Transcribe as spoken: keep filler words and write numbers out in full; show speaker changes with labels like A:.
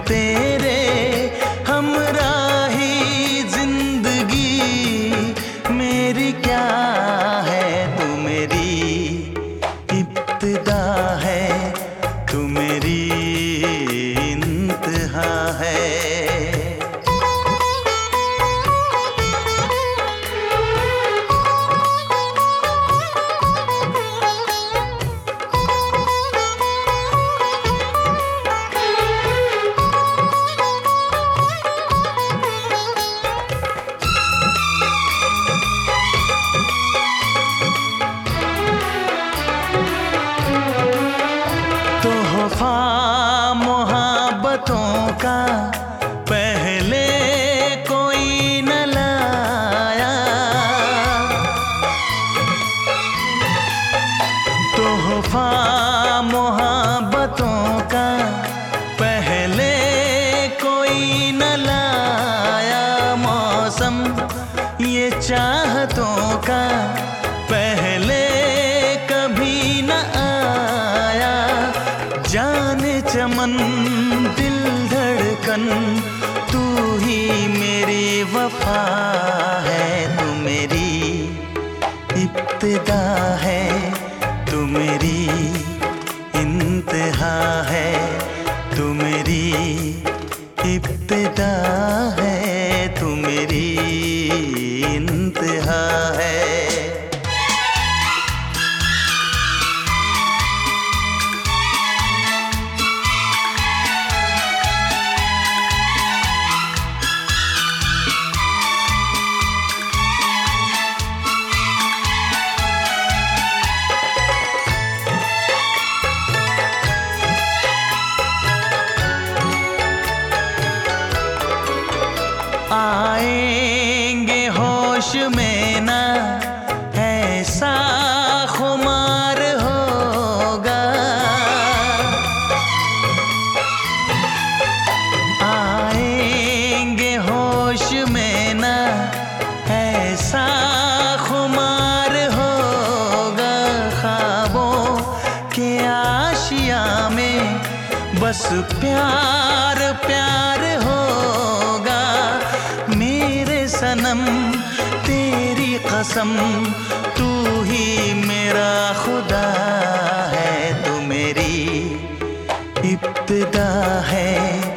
A: तेरे हमराही जिंदगी मेरी क्या है, तू मेरी इब्तिदा है, तू मेरी इंतहा है। तोहफा मोहब्बतों का पहले कोई न लाया, तोहफा मोहब्बतों का पहले कोई न लाया। मौसम ये चाहतों का पहले कभी न आया। जाने चमन दिल धड़कन तू ही मेरी वफा है, तू मेरी इब्तिदा है, तू मेरी इंतहा है, तू मेरी इब्तिदा है, तू मेरी इंतहा है। आएंगे होश में ना ऐसा खुमार होगा, आएंगे होश में ना ऐसा खुमार होगा। ख्वाबों के आशिया में बस प्यार प्यार होगा। मेरे सनम तेरी कसम तू ही मेरा खुदा है, तू मेरी इब्तिदा है,